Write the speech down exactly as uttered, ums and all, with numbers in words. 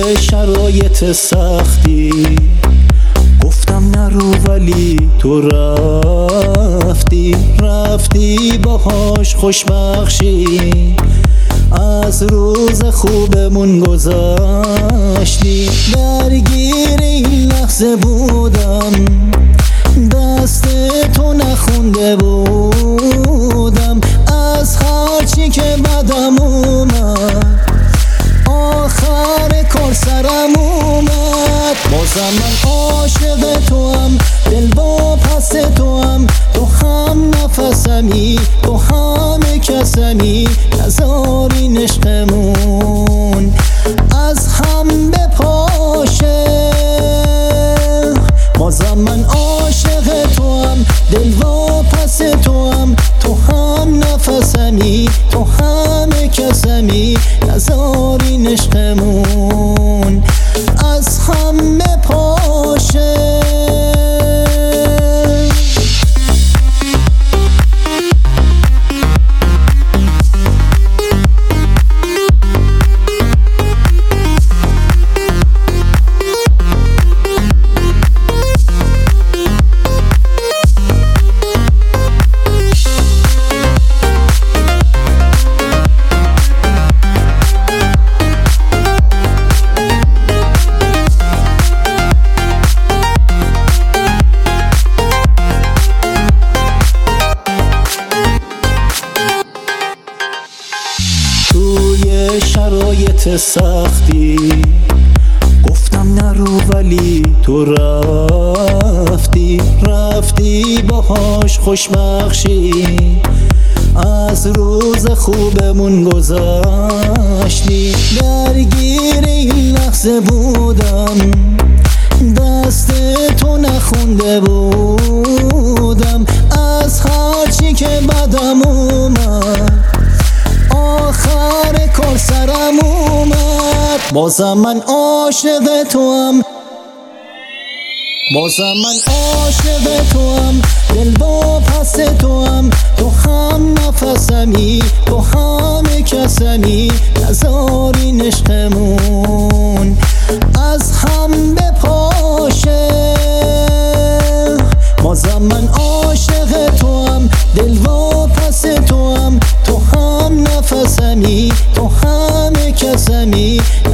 شرایط سختی گفتم نرو ولی تو رفتی رفتی باهاش خوشبخشی از روز خوبمون گذشتی. درگیر این لحظه بودم دست تو نخونده بودم از هرچی که بدم اومد آخر کار سرم اومد. بازم من عاشق تو هم دل با پس تو هم تو هم نفسمی تو همه کسمی نذارین عشقمون از هم بپاشه. بازم من عاشق تو هم دل با پس تو هم تو هم نفسمی تو همه کسمی نذارین عشقمون از هم بپاشه. شرایط سختی گفتم نرو ولی تو رفتی رفتی باهاش خوشبخشی از روز خوبمون گذشتی. درگیر این لحظه بودم دست تو نخونده بودم از هرچی که بدم اومد آخر کار سرم اومد. بازم من عاشق تو هم بازم من عاشق تو هم دل با پس تو هم تو هم نفسمی تو همه کسمی نذارین عشقمون از هم بپاشه. بازم من عاشق تو هم دل با پس تو هم تو هم نفسمی تو همه کسمی